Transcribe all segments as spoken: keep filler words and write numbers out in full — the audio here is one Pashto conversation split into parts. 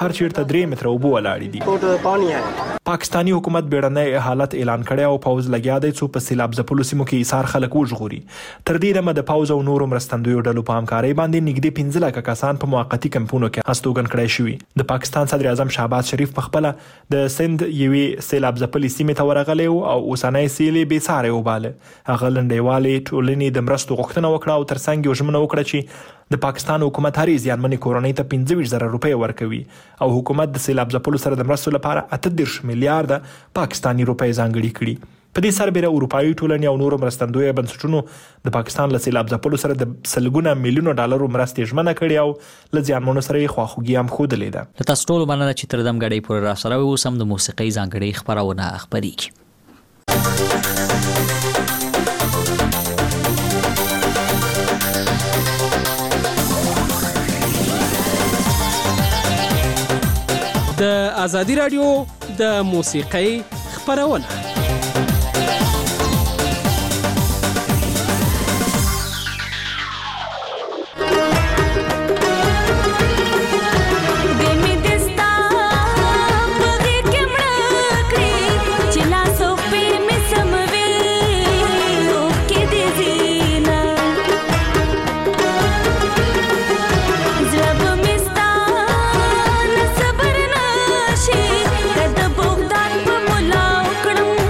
هر چیرته درې متره اوبه ولاړې دي. پاکستاني حکومت بیړنی حالت اعلان کړی او پوځ لګیا دی څو په سیلاب ځپلو سیمو کې ایثار خلک وژغوري. تر دې دمه د پوځ او نورو مرستندویو ډلو په همکارۍ باندې نږدې پنځه لکه کسان په موقتي کمپونو کې هستوګن کړای شوي. د پاکستان صدر اعظم شهباز شریف په خپله د سند یوې سیلاب ځپلې سیمې ته ورغلی او اوسنی سیل یې بېساری وباله. هغه لنډیوالې ټولنې د مرستو غوښتنه وکړه او ترڅنګ یې ژمنه وکړه چې د پاکستان حکومت هرې زیانمنې کورنۍ ته پنځه ویشت زره روپۍ ورکوي او حکومت د سیلاب ځپلو سره د مرستو لپاره اته دېرش میلیارده پاکستاني روپۍ ځانګړي کړي. په دې سربېره اروپایي ټولنې او نورو مرستندویه بنسټونو د پاکستان له سیلاب ځپلو سره د سلګونه میلیونو ډالرو مرستې ژمنه کړې او له زیانمنو سره یې خواخوږي هم ښودلې ده. له تاسو ټولو مننه چې تر دم ګړۍ پورې راسره اوسم. د موسیقۍ ځانګړې خپرونه خپرېږي. د ازادي راډیو د موسیقۍ خپرونه. صبر نشي کده بوغدان په ملا وکړم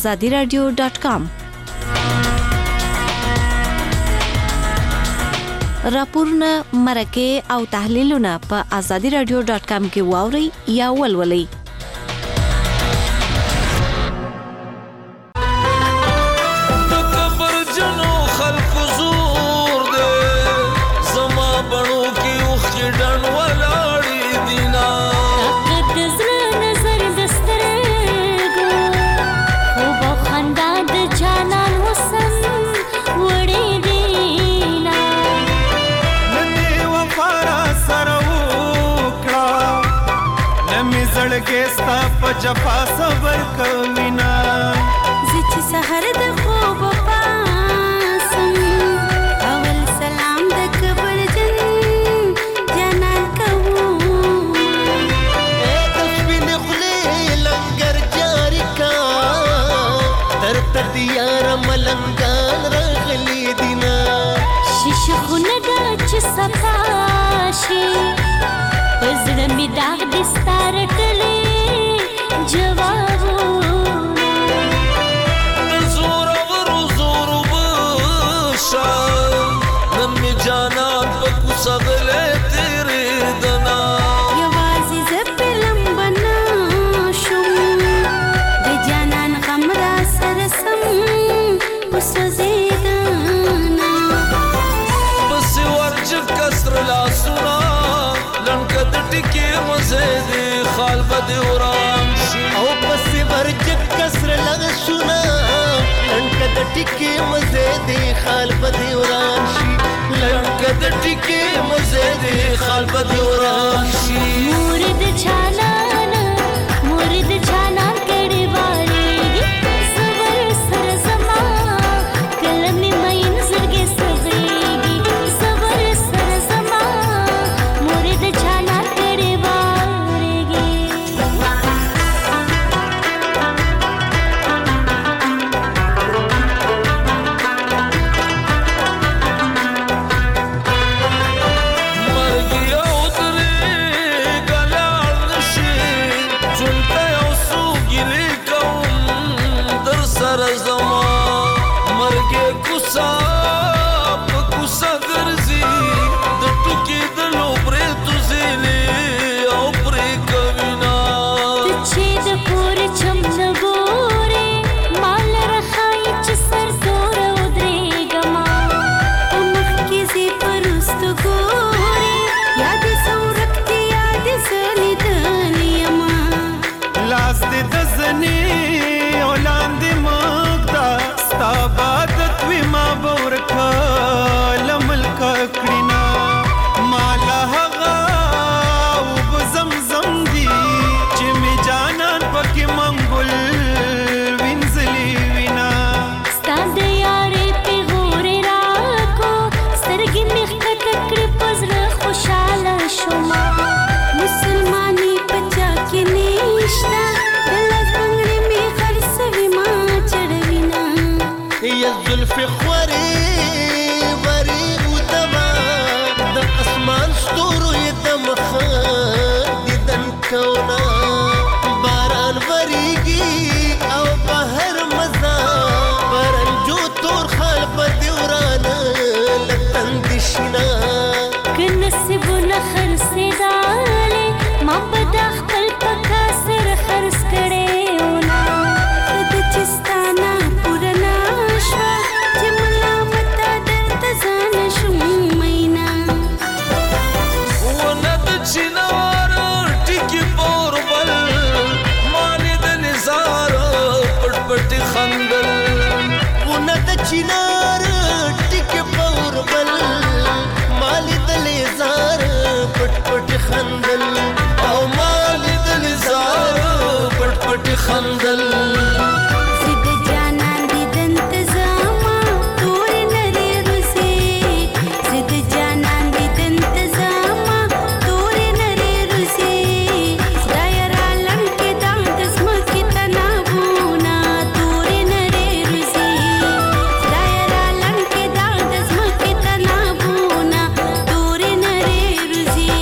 آزادي رادیو ډاټ کام. راپورونه، مرکې او تحلیلونه په آزادي رادیو ډاټ کام کې واورئ یا ولولئ. زړګستا په جفا صبر کوینا زچ سحر د خوب پاسم اول سلام د کبر جن جنان کوو اے تسبین خلی لنگر جاری کا تر تدیار ملنگان رغلی دینا شش خونه د چ صفاشي پزړه می داغ دستار کړي جوابونه زور ورو زور وشا نن می جانان په کوڅغله تیرې دنا یوازې زپلم بنا شوم د جانان غم را سره سم وسوځېدنا بس ورج کسر لاسونه لنکد ټکی مزه دی خال بد وران شي او پس ورج کسر لاسونه لنکد ټکی مزه دی خال بد وران شي لنکد ټکی مزه دی خال بد وران شي مورد چالان مورد چالان کړي واري صبر سر زما کلمې مې زړګي سوزيږي صبر سر زما مورد چالان کړي واري مرګي او درې ګلال نشي چونته او سوګلي کوم در سر زما مرګي کوسا په کوسا ګرځي د ټوکی د لوبره تزلي او پرې کوینا چې د پور چم نګوري مال رخای چې سر تور ودرې ګما مخ کې زی پرست ګوري یاد سورکتی یاد سلی دنیما لاس دې د زنی اولان دې مقدا ستا عبادت وی ما بورکا لملک کړینا مالا هغه او بزمزم دی چې می جانان پکې منګل وینځلی وینا ستاد یارې په غورې راکو سترګې مخ کټکړې پزړه خوشاله شوما مسلمانی پچا کې نشتا دلس بنگړې می خرڅوي ما چړوینا یا زلف خوري وری او دما د اسمان ستورو یې د مخ دیدن کونا باران وریږي او بهر مزا پرنجو تور خال په دیوران لتن دشنا که نصیبونه خرڅېدالې ما به دا خپل پکا سر خرڅ کړې ونا د چستانا پوره نشوه چې ملامته درته ځان شوم مینا ونه د چینار ټکی پور بل مانی د نزار پټ پټ خندل ونه د چینار ټکی پور بل مالی د نزار پټ پټ خندل او مالی د نزار پټ پټ خندل زد جانان دی دنت زاما تور نری روزی زد جانان دی دنت زاما تور نری روزی دایر عالم کې دا دسم کې تنابونا تور نری روزی دایر عالم کې دا دسم کې تنابونا تور نری روزی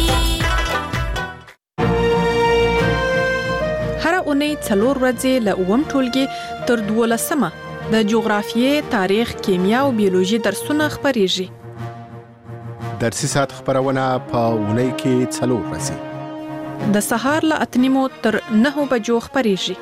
هر اونۍ څلور ورځې له اووم ټولګي تر دولسمه د جغرافیې، تاریخ، کیمیا او بیولوژي درسونه خپریږي. درسي ساعت خبرونه په اونۍ کې څلور ورځې د سهار له اته نیمو تر نهو بجو خپریږي.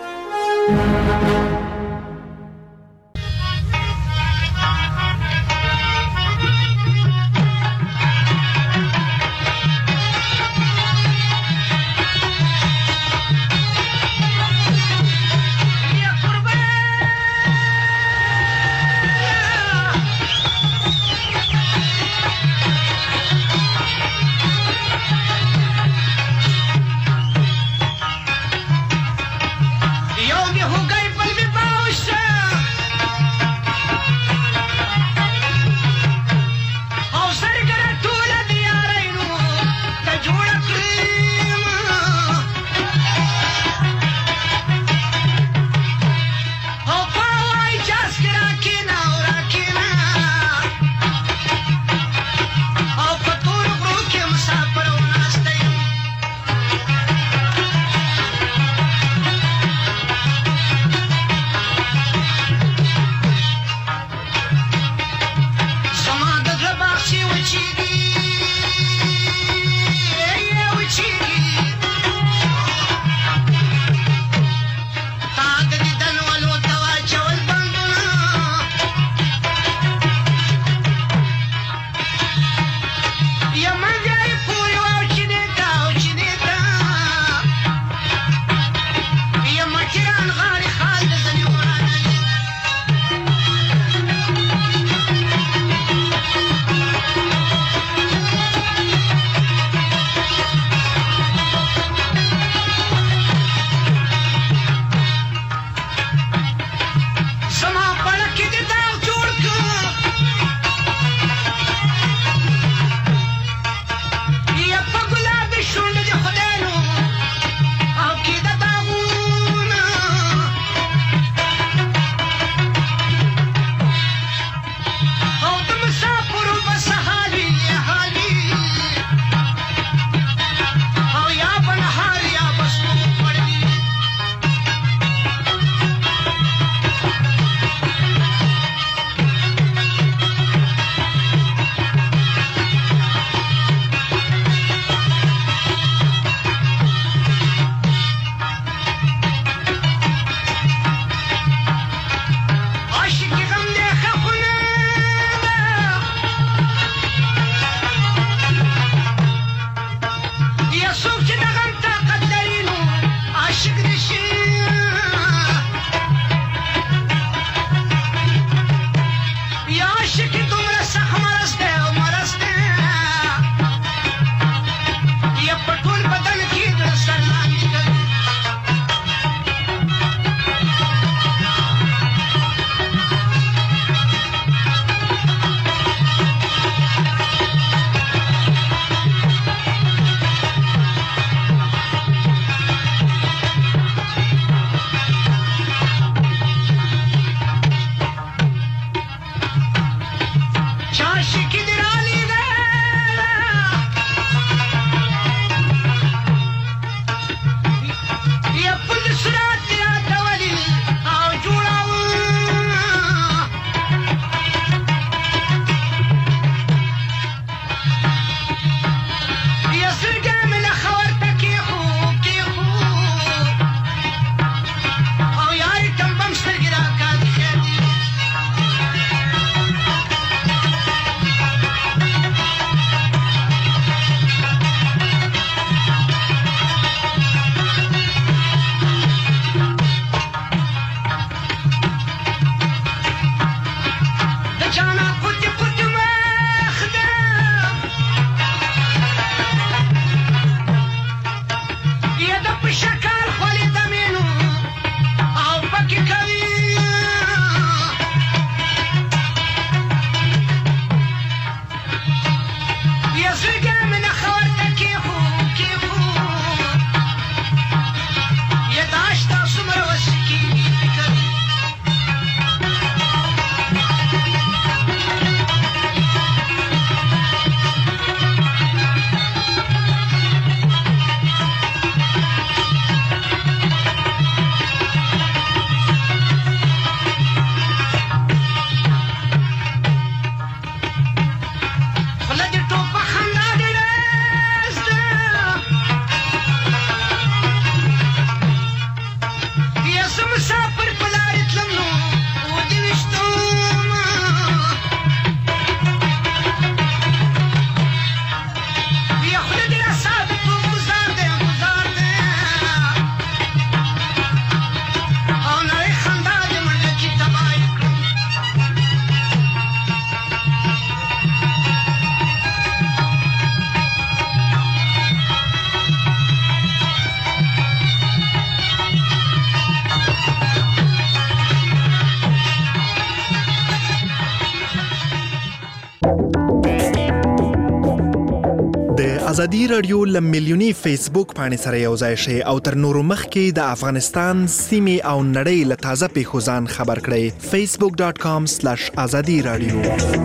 ازادي رادیو له میلیوني فیسبوک باندې سره یو ځای شي او تر نورو مخکې د افغانستان سیمې او نړۍ له تازه پیښو ځان خبر کړئ. facebook dot com slash azadi radio.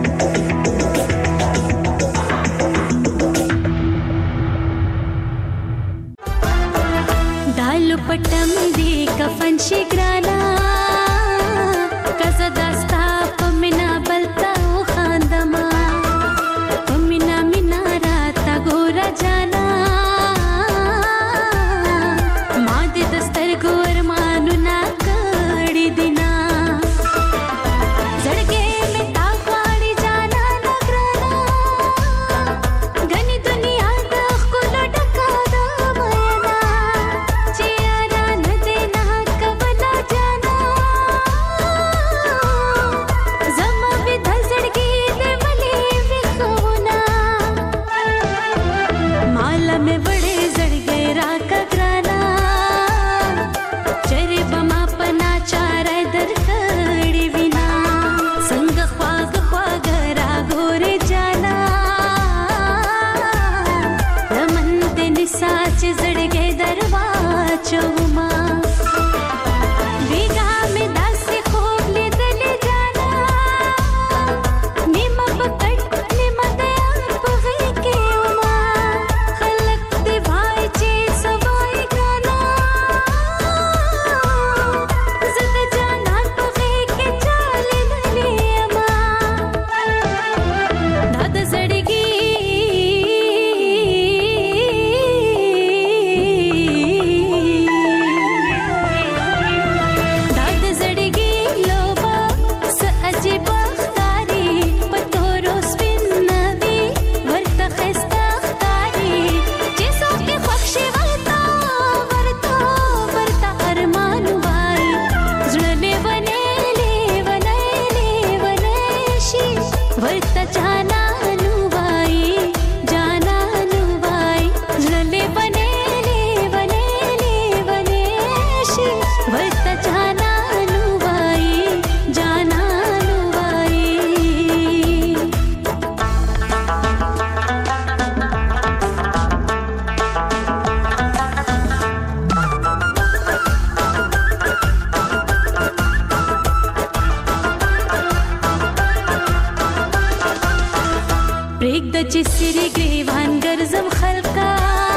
دالو پټم دی کفن شي ګرانا کزه داستا پمینا بلتا او خاندما پمینا مینا راتا ګورا جانا ما دې دستر ګور مانو نا کړی دینا زړګې می تا غواړي جانا نګرانا غني دنیا د خپل ډکا د مینا چې یارا نه دینا کبلا جانا زما به د زړګې دې ولې وښونا مال مې وړې زړګې را کګرانا چرې بما پنا چار در کړې وینا څنګه خواږ خواږ را ګورې جانا لمن دې نسا چې زړګې دروا چوما ویګا مې داسې خوب لیدلې جانا نیمه پکړ نیمه د یار په غېږ کې وما خلک دې وای چې سوای ګرانا زه د جانان په غېږ کې چالې للې اما دا د زړګي دا د زړګي لوبه څه عجیبه ښکاري په تورو سپین نوي ورته ښایسته ښکاري چې څوک یې خوښ شي ورته ورته ورته ارمان وایي زړه لیونی لیونی لیونی شي ورته جانان وایي جانان وایي زړه لیونی لیونی لیونی شي ورته جانان وایي جانان وایي پرېږده چې سرې ګریوان ګرځم خلکا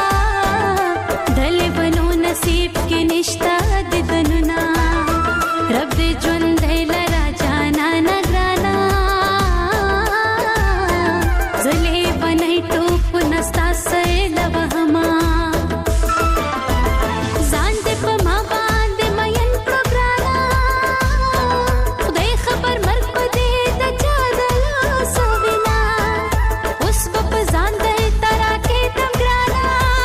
دلې بنو نصیب کې نشته د دنونه رب دې ژوندی لرا جانا نګرانا زلې بنۍ ټوپ نستا سیله وهما ځان دې په ما باندې مین کړو ګرانا خدای خبر مرګ په دې د چا د لاسو وینا اوس به په ځان دې ترا کې دم ګرانا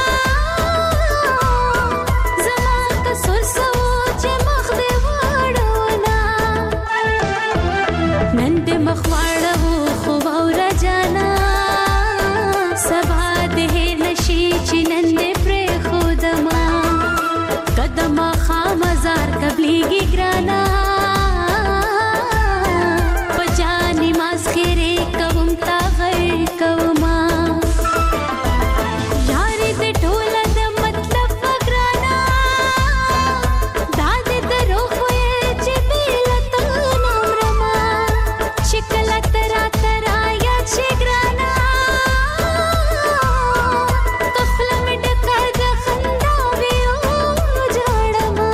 زما قصور سو چې مخ دې واړونه نن دې مخ واړو خو واوره جانا سبا دې هېر نشي چې نن دې پرېښودما قدمه خامزار قبلېږي ګرانا په جانې ماسخېرې کوم تا غیر کوما یارې دې ټوله د مطلب وه ګرانا دا دې د روح وې چې بې له تا نه مرمه چې کله ته راته رایاد شې ګرانا قفله مې ډکه د خندا وي او جاړمه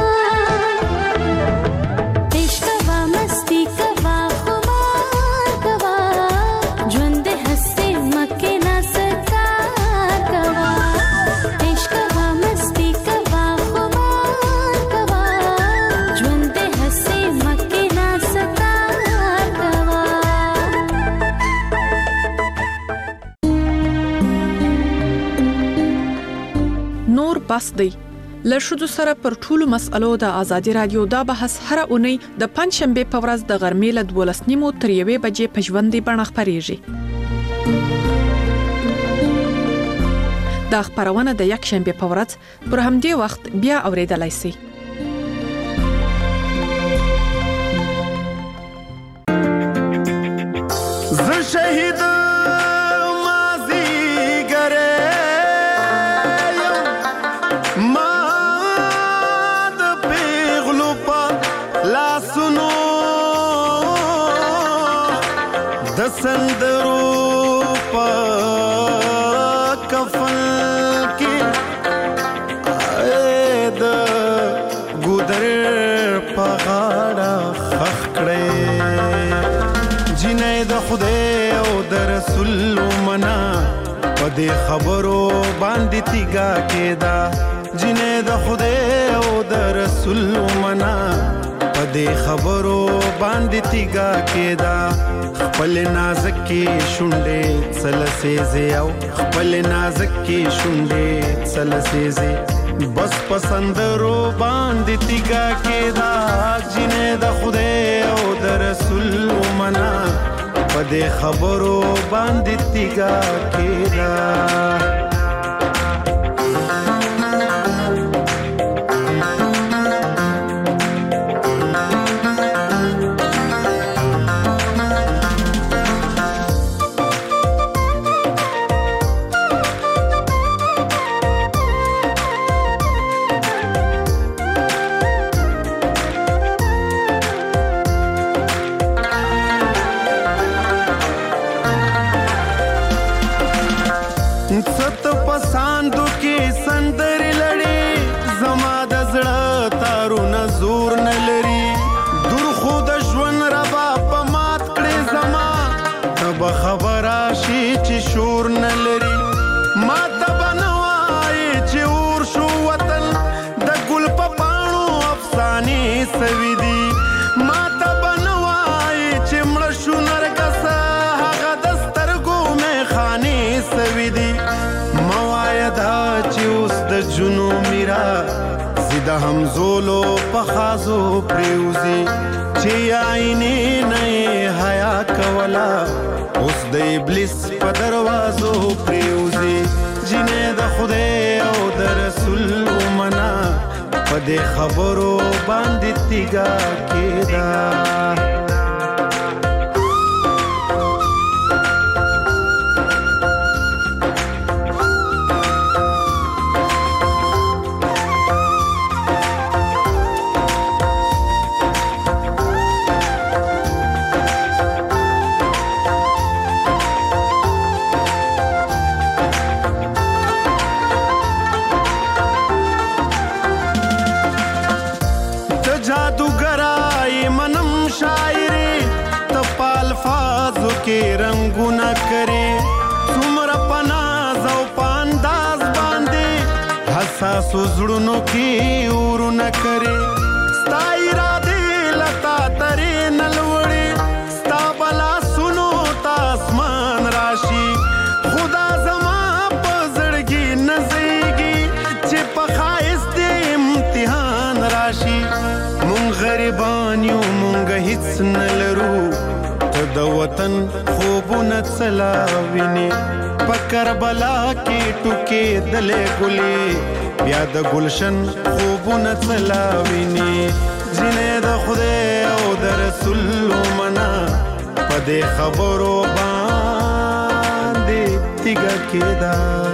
عشق کوا مستی کوا خمار کوا ژوند دې هسې مکې نه ستار کوا عشق کوا مستی کوا خمار کوا ژوند دې هسې مکې نه ستار کوا نور بس دی له ښځو سره پر ټولو مسألو د ازادي رادیو دا بحث هر اونۍ د پنځ شنبه په ورځ د غرمې له دولس نیمو تر یوې بجې په ژوندۍ بڼه خپرېږي. دا خبرونه د یک شنبه په ورځ پر همدې وخت بیا اوریدلای شئ. ز شهید مازی ګره د سندرو په کفن کې د ګودر په غاړه خخ کړې جنې د خدای او د رسول منا په دې خبرو باندې تیګا کېدا جنې د خدای او د رسول منا په دې خبرو باندې تیګا کېدا خپل نازک کې شونډې سلسېزې او خپل نازک کې شونډې سلسېزې بس پسندرو باندې تیګا کېدا جنې د خدای او د رسول منا په دې خبرو باندې تیګا کېدا ست پساندو کې سندر لړې زما د زړه تارونه زور نه لري دور خو د ژوند ربا په مات کړې زما تب خبره شي چې شور نه لري ما ته به نه وایې چې اور شو وطن د ګل په پاڼو افسانې سوي دي ما ته به نه وایې چې مړه شو نرګسه هغه د سترګو میخانې سوي دي دا چې اوس د جنو میرا زیده همزولو په خازو پریوزی چې آئینې نه حیا کولا اوس د ابلیس په دروازو پریوزی جنې د خدای او د رسول منا په دې خبرو باندې تیګا کېدا کې رنگونه کرے څومره پناز او پانداز باندې حساس زړونو کې اورونه کرے ستا اراده لتا ترې نلوړې ستا بلا سنو تا اسمان راشي خدا زما په زړګي نزيږي چې په خایست امتحان راشي مونږ غریبان یو مونږ هیڅ نه لرو د وطن خوبونه څلاویني په کربلا کې ټوکې دلې ګلې بیا د گلشن خوبونه څلاویني جنې د خدای او د رسول منا په دې خبرو باندې تیګا کېدا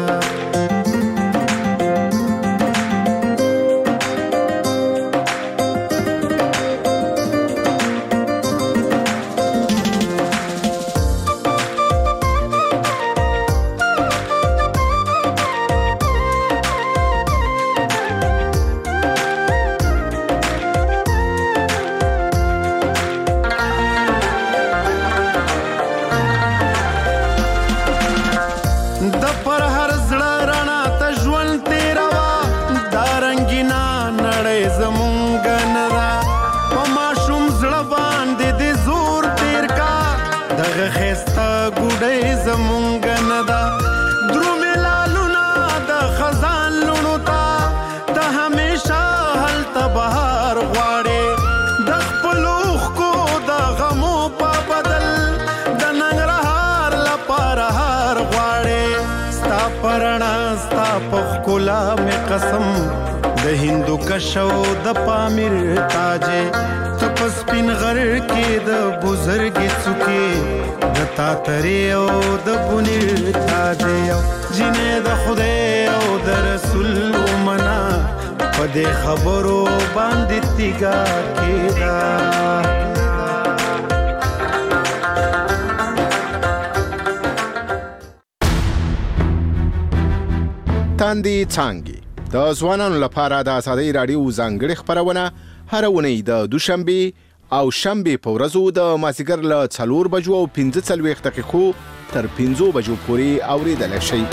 پخکولا میں قسم د هندو کشو د پامیر تاجه تپس پین غر کې د بزرګي څوکي د تاتری او د بنیر تاجه جنې د خدای او د رسول منا په دې خبرو باندې تیګا کېدا لاندې څانګې د ځوانانو لپاره د ازادي رادیو ځانګړې خبرونه هر اونۍ د دوشنبه او شنبه په ورځو د مازیګر له څلور بجو او پنځه څلوېښت دقیقو تر پنځو بجو پورې اوریدل شي.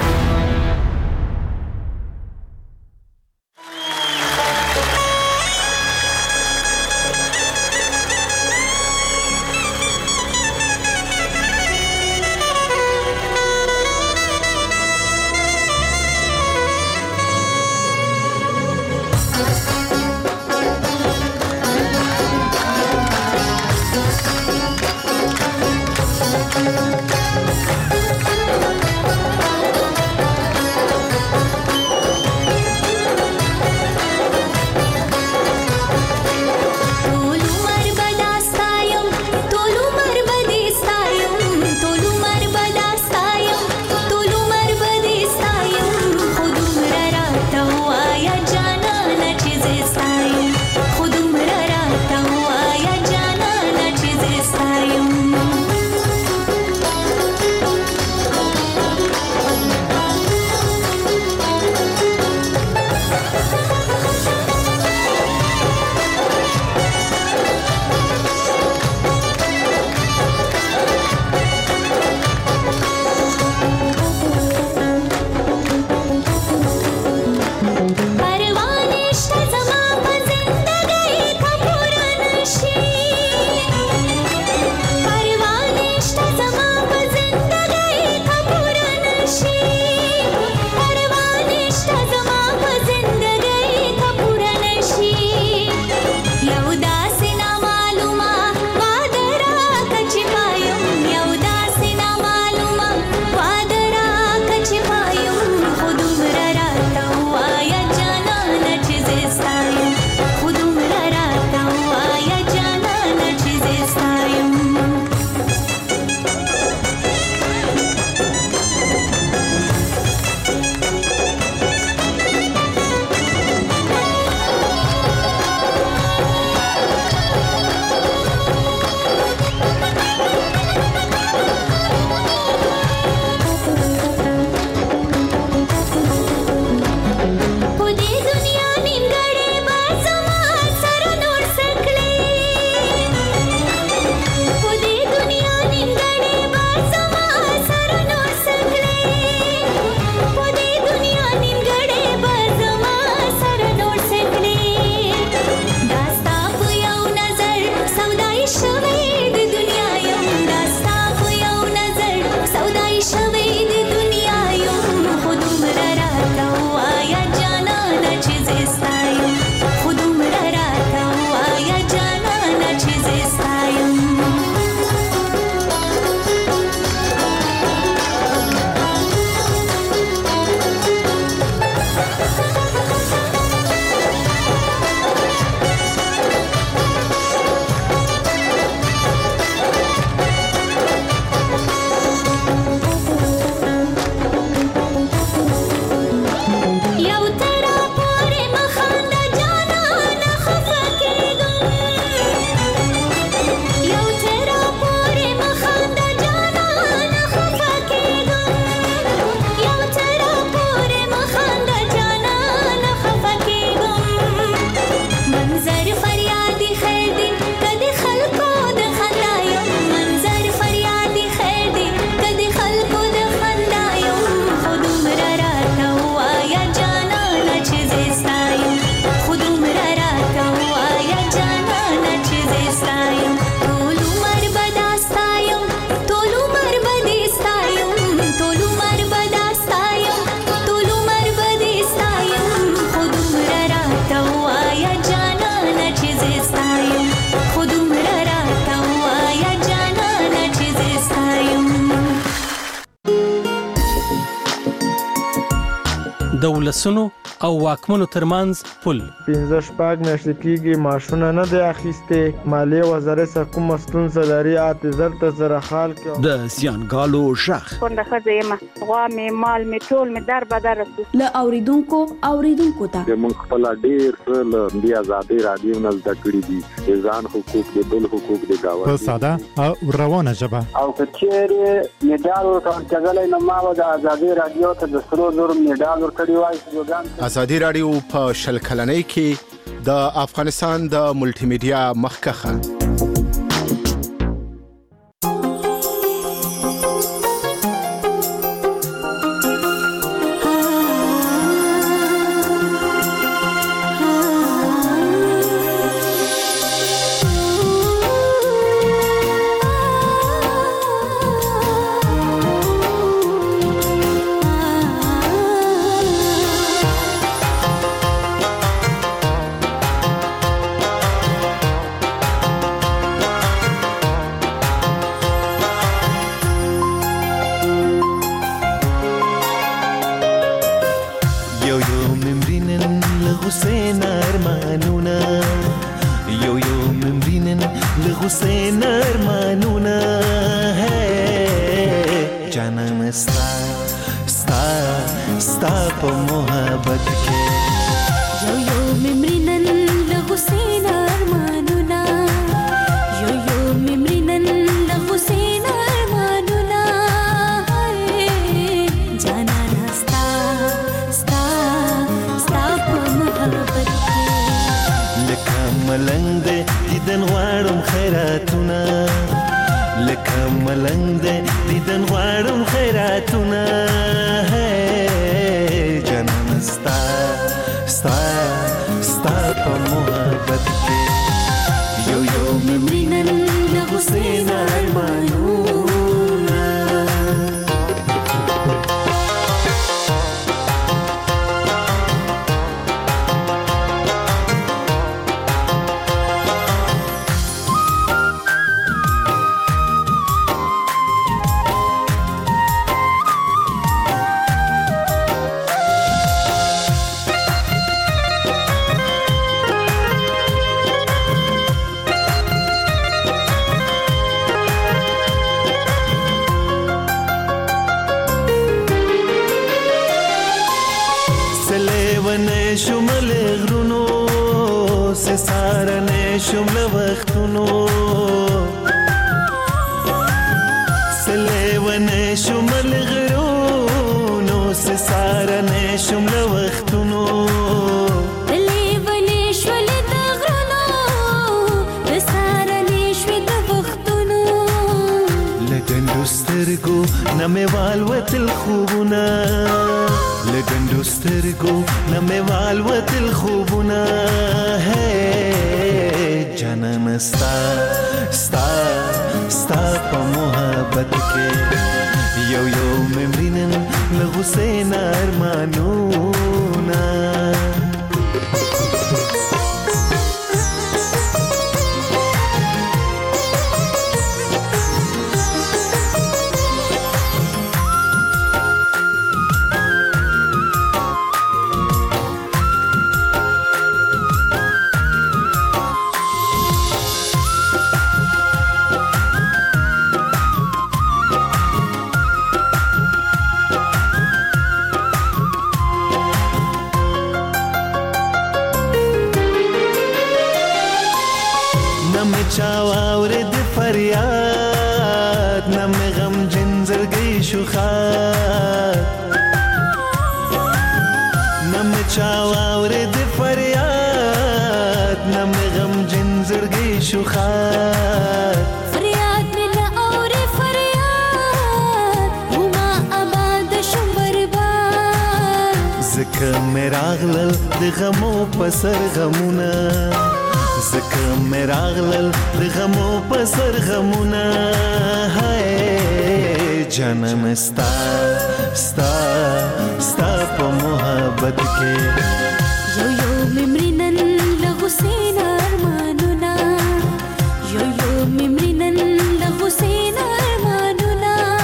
د ولسونو او واکمنو ترمنځ پل. پنځه شپږ میاشتې کېږي ماشونه نه دی اخیستې. مالیې وزارت څخه کومه ستونزه لري اته زر ته زره خال کې. د زیانګالو شخ کونډه ښځه یم، غوا مې مال مې ټول مې در بدر شو. له اوریدونکو اوریدونکو ته موږ خپل ډېر څه له دې ازادي رادیو نه زده کړي دي، د ځان حقوق د بل حقوق د گاونډي په ساده او روانه ژبه. او کچېرې میډال ورکړل نو ما و د ازادي رادیو ته د سرو زر میډال ورکړی وای. ازادي رادیو په شل کلنۍ کې د افغانستان د ملټي میډیا مخکخه.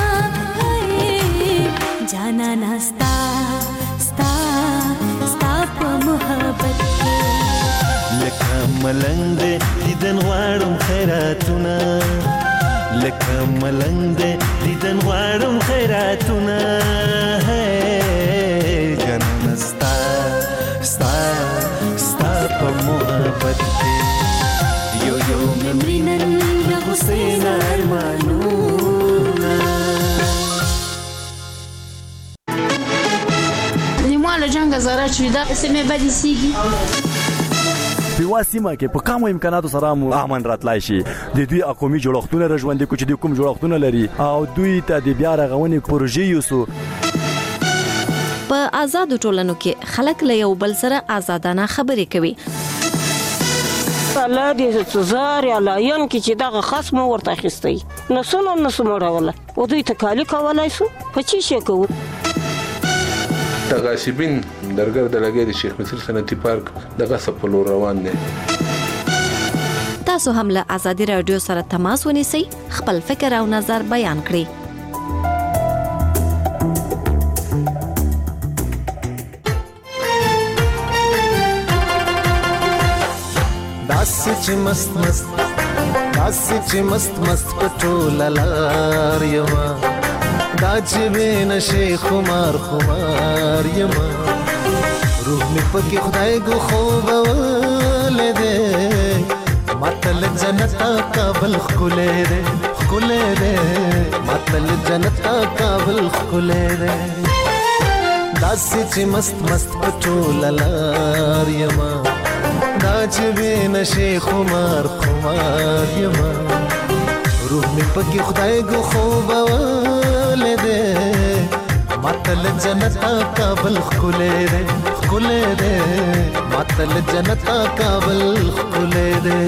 जाना ना स्ता स्ता स्ता ملنګ دې دیدن غواړم خیراتونه لکه ملنګ دې دیدن غواړم خیراتونه جنن ستا ستا ستا په محبت کې یو یو ممرینن د حسین ارمانونه نیمواله جنګ زاره چې دا سمې بدې سیږي په واسمه کې په کومو امکاناتو سره مو امن راتلای شي د دوی اقومي جوړښتونه رژوندې کوچ د کوم جوړښتونه لري او دوی ته د بیا رغونې پروژې یوسو په آزاد ټولنو کې خلک له یو بل سره آزادانه خبرې کوي الله دې زار یا لاین کې چې دغه خصم ورته اخیستی نو سونه نو سموړوله او دوی ته کالی کولای سو په چی شي کوو تغاسبین درګر د لګي د شیخ مصر صنعتي پارک دغه سپلو روان دي تاسو هم له آزادي رادیو سره تماس ونیسئ خپل فکر او نظر بیان کړئ داسې چې مست مست داسې چې مست مست پټول لار یما دا چې بین شي خمار خمار یما روح می پکې خدای ګو خوب ولده متل جنت قابل خله ده خله ده متل جنت قابل خله ده داسې چې مست مست پټول لار یما دا چې بین شي خمار خمار یما روح می پکې خدای ګو خوب ولده متل جنت قابل خله ده خله ده متل جنت قابل خله ده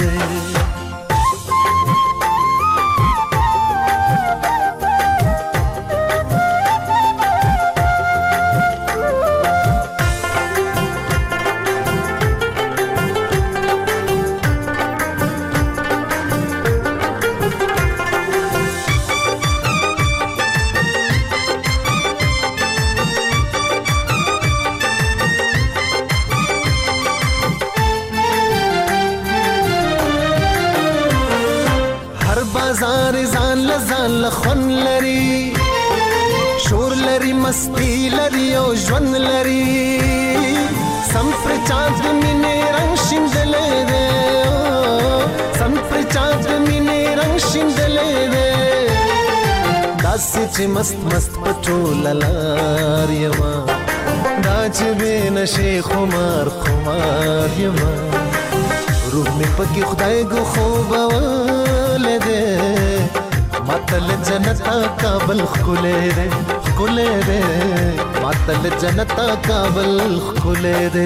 لخون لري شور لري مستی لري او ژوند لري سم پر چاند مینه رنگ شیندلې ده سم پر چاند مینه رنگ شیندلې ده داسې چې مست مست پټول لار یما دا چې بین شي خمار خمار یما روح می پکې خدای ګو خوب ولده متل جنت قابل خله ده خله ده متل جنت قابل خله ده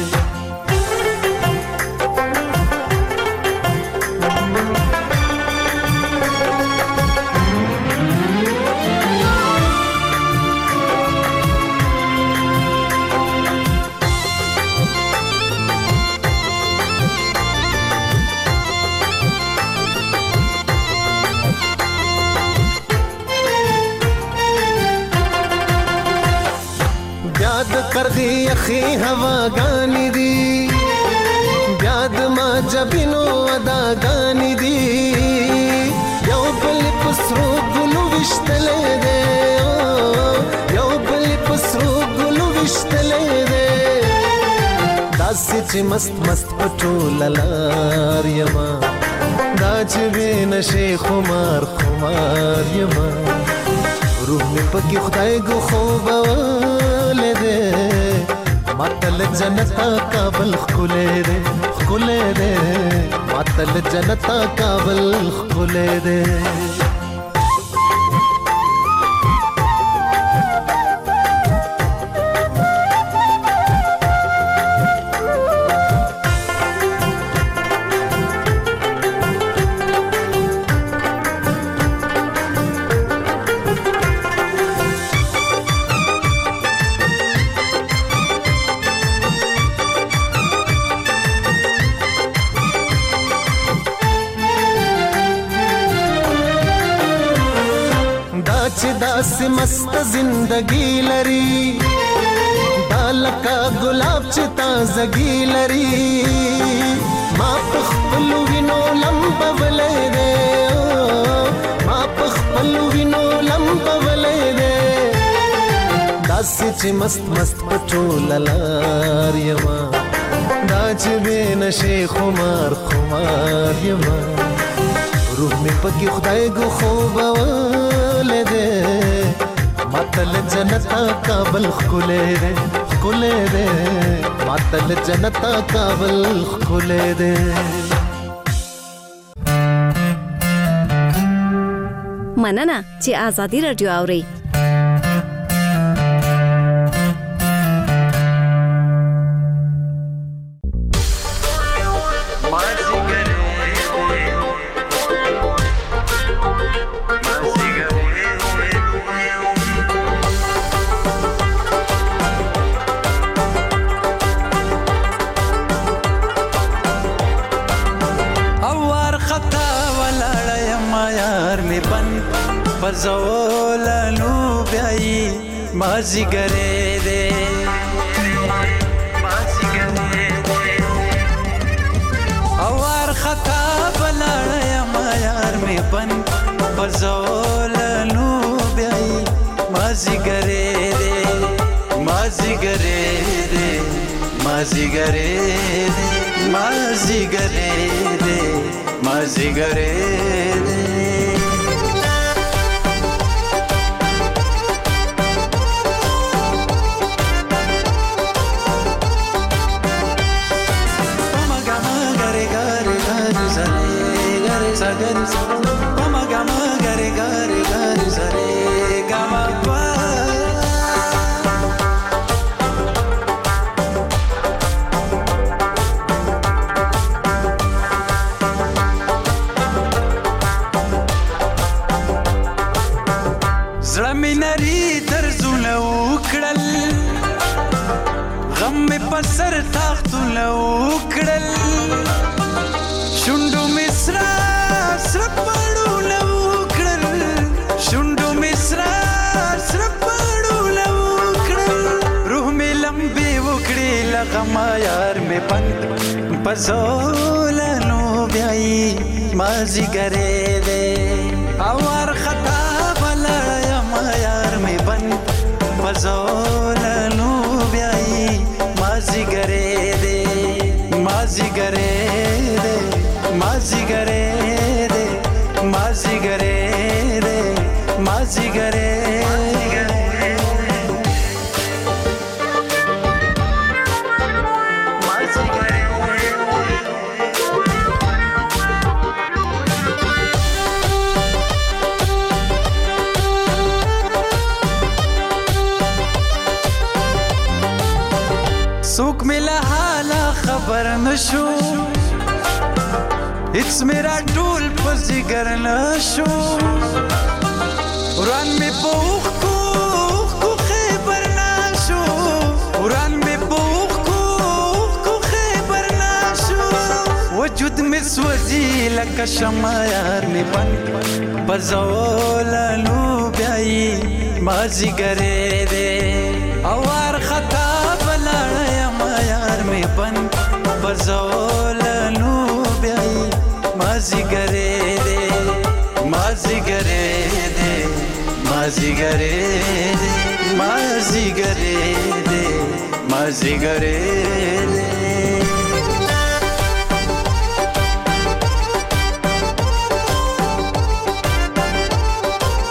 کرغی اخی ہوا گانی دی بیاد ما جبینو ادا گانی دی یو بل پسرو گلو وشتلے دے یو بل پسرو گلو وشتلے دے داسی چی مست مست پټول لار یما دا چې بین شي خمار خمار یما روح می پکې خدای ګو خوب ولده متل جنت قابل خله ده خله ده متل جنت قابل خله ده داسې مست زندگی لري دا لکه ګلاب چې تازگی لري ما په خپل وینو لمبولې دې ما په خپل وینو لمبولې دې داسې چې مست مست پټول لار یما دا چې بین شي خمار خمار یما روح می پکې خدای ګو خوب ولې دې ماتل جنتا کابل خلې دې خلې دې ماتل جنتا کابل خلې دې مننه چې آزادي رادیو اوري. زولانو بیاي مازی ګره دې مازی ګره دې اوار خطا بلړ ما یار می بن زولانو بیاي مازی ګره دې مازی ګره دې مازی ګره دې مازی ګره دې مازی ګره دې سر تاختونه وکړل شوندو مصرا سر پړونه وکړل شوندو مصرا سر پړونه وکړل روح می لمبي وکړي لغما یار می بند پزولانو بیاي مازی ګره دې اور خطا بلا ما یار می بند پزولانو بیاي مازی ګره دې مازی ګره دې مازی ګره دې مازی ګره دې مازی ګره سوک ملا حالا خبر نشو هیڅ میرا ټول په ذکر نشو وران می پوخ کو کو خبر نشو وران می پوخ کو کو خبر نشو وجود می سوځي لکه شمع یار می بند بزولانو بیاي مازی ګره دې اور خطا می بن بزولانو بیاي مازی ګره دې مازی ګره دې مازی ګره دې مازی ګره دې مازی ګره دې